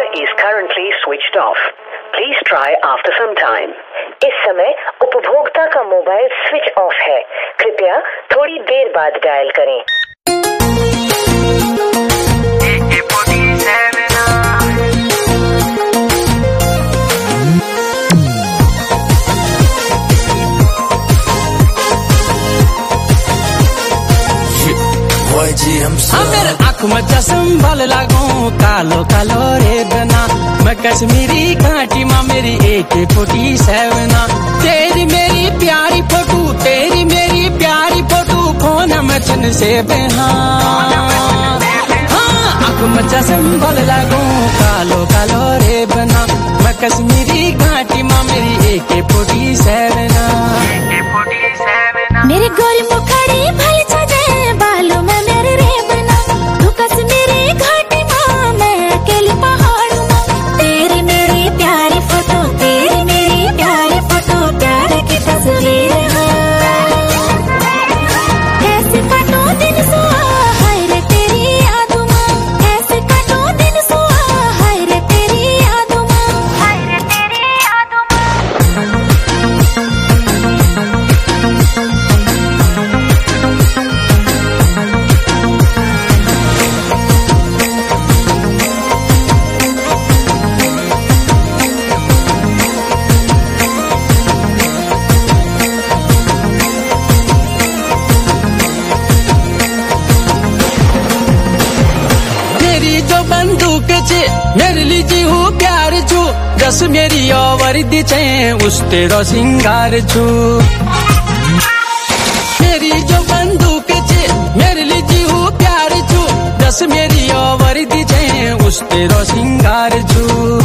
is currently switched off. Please try after some time. इस समय उपभोक्ता का मोबाइल स्विच ऑफ है, कृपया थोड़ी देर बाद डायल करें। मेरे आँख में चश्म लागू कालो कालो रे बना मैं कश्मीरी घाटी माँ मेरी AK-47 तेरी मेरी प्यारी फोटो तेरी मेरी प्यारी फोटो फोन में चुन से बेहान आँख में चश्म लागू कालो कालो रे बना मैं कश्मीरी घाटी माँ मेरी AK-47 मेरे गोरी मुखड़ी भले सजे बालों में मेरे रे बना तू कश्मीरी घाटी माँ मैं अकेली पहाड़ों माँ तेरी मेरी प्यारी फोटो तेरी मेरी प्यारी फोटो प्यार की तस्वीर है कैसे काटो दिन सुहा हाय रे तेरी यादों माँ कैसे काटो दिन सुहा हाय रे तेरी यादों माँ हाय रे तेरी यादों माँ मेरे लीजी हूँ प्यार छू जस मेरी वर्दी छे उस तेरो सिंगार छू मेरी जो बंदूक छे मेरे लीजी हूँ प्यार छू जस मेरी वर्दी छे उस तेरो सिंगार छू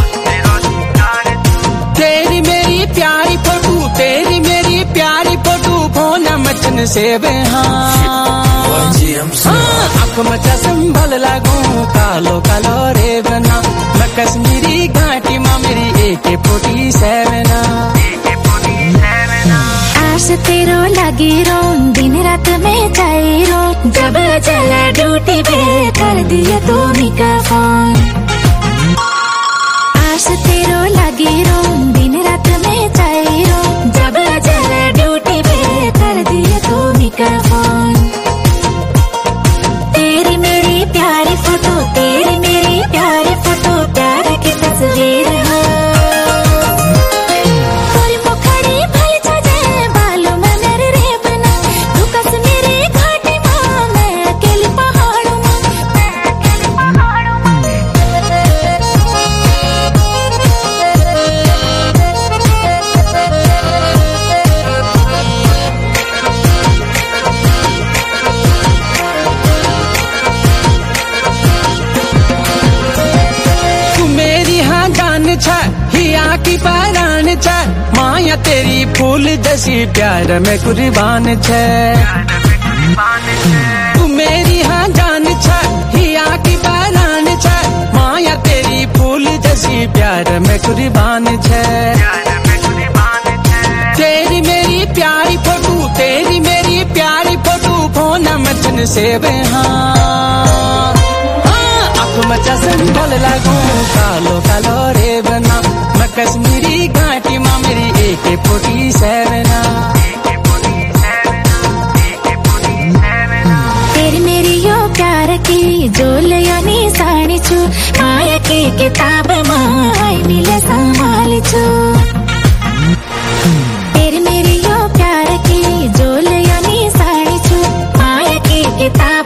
तेरी मेरी प्यारी फोटो तेरी मेरी प्यारी फोटो फोन मचन से बेहान आँख में चश्म लागू कालो कालो रे बना मैं कश्मीरी घाटी माँ मेरी AK-47 आश तेरो लगी रो दिन रात में चाहे रो जब चला ड्यूटी पे कर दिया तूने का फोन आश तेरो लगी रो दिन रात में चाहे रो जब चला ड्यूटी पे कर दिया तूने का फोन तेरी मेरी प्यारी फोटो तेरी मेरी प्यारी फोटो प्यार की तस्वीर है गोरी मुखड़ी भले सजे बालों में मेरे रे बना तू कश्मीरी घाटी माँ मैं अकेली पहाड़ों माँ मैं अकेली पहाड़ों माँ हिया की परान छे माया तेरी फूल जैसी प्यार में कुर्बान छे तू मेरी हाँ जान छे हिया की परान छे माया तेरी फूल जैसी प्यार में कुर्बान छे तेरी मेरी प्यारी फोटो तेरी मेरी प्यारी फोटो फोन में चुन से बेहान में चश्म लागू कालो कालो रे बना मैं कश्मीरी घाटी माँ मेरी AK-47 तेरी मेरी यो प्यार की जो लिया निशानी छू माया की किताब माई मिले संभाल छू तेरी मेरी यो प्यार की जो लिया निशानी छू माया की किताब